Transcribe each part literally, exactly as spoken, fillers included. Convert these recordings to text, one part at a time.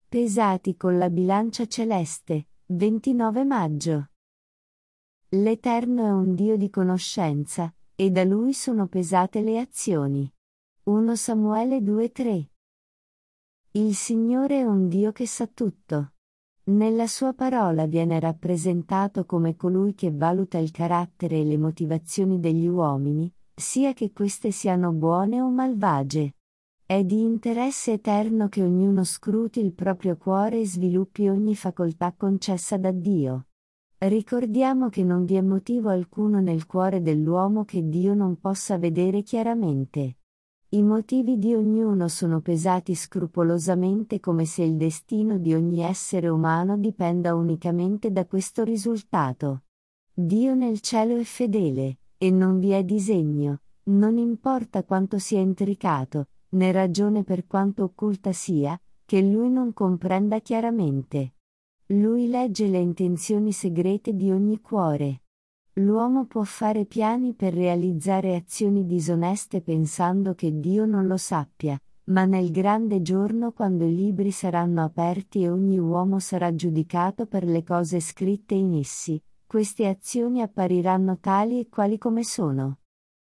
Pesati con la bilancia celeste, ventinove maggio. L'Eterno è un Dio di conoscenza, e da Lui sono pesate le azioni. primo Samuele due tre. Il Signore è un Dio che sa tutto. Nella sua parola viene rappresentato come colui che valuta il carattere e le motivazioni degli uomini, sia che queste siano buone o malvagie. È di interesse eterno che ognuno scruti il proprio cuore e sviluppi ogni facoltà concessa da Dio. Ricordiamo che non vi è motivo alcuno nel cuore dell'uomo che Dio non possa vedere chiaramente. I motivi di ognuno sono pesati scrupolosamente come se il destino di ogni essere umano dipenda unicamente da questo risultato. Dio nel cielo è fedele, e non vi è disegno, non importa quanto sia intricato, né ragione per quanto occulta sia, che Lui non comprenda chiaramente. Lui legge le intenzioni segrete di ogni cuore. L'uomo può fare piani per realizzare azioni disoneste pensando che Dio non lo sappia, ma nel grande giorno quando i libri saranno aperti e ogni uomo sarà giudicato per le cose scritte in essi, queste azioni appariranno tali e quali come sono.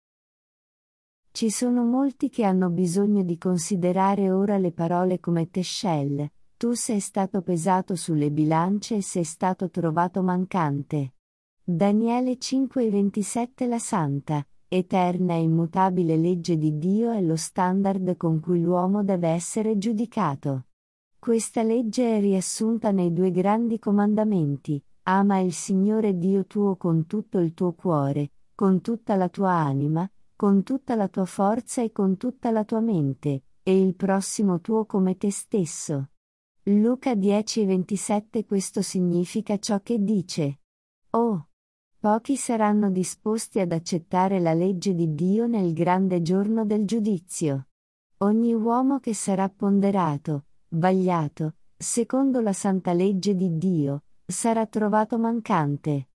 Ci sono molti che hanno bisogno di considerare ora le parole come Teschel, tu sei stato pesato sulle bilance e sei stato trovato mancante. Daniele cinque ventisette. La santa, eterna e immutabile legge di Dio è lo standard con cui l'uomo deve essere giudicato. Questa legge è riassunta nei due grandi comandamenti: ama il Signore Dio tuo con tutto il tuo cuore, con tutta la tua anima, con tutta la tua forza e con tutta la tua mente, e il prossimo tuo come te stesso. Luca dieci ventisette. Questo significa ciò che dice: Oh! Pochi saranno disposti ad accettare la legge di Dio nel grande giorno del giudizio. Ogni uomo che sarà ponderato, vagliato, secondo la santa legge di Dio, sarà trovato mancante.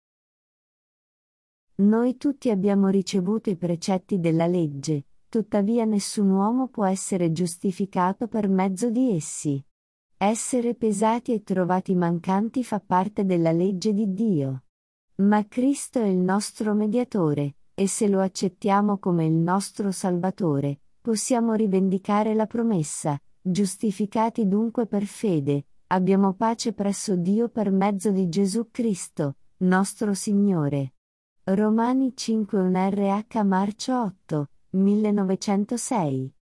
Noi tutti abbiamo ricevuto i precetti della legge, tuttavia nessun uomo può essere giustificato per mezzo di essi. Essere pesati e trovati mancanti fa parte della legge di Dio. Ma Cristo è il nostro mediatore, e se lo accettiamo come il nostro Salvatore, possiamo rivendicare la promessa: giustificati dunque per fede, abbiamo pace presso Dio per mezzo di Gesù Cristo, nostro Signore. Romani cinque un R H Marcio otto, millenovecentosei.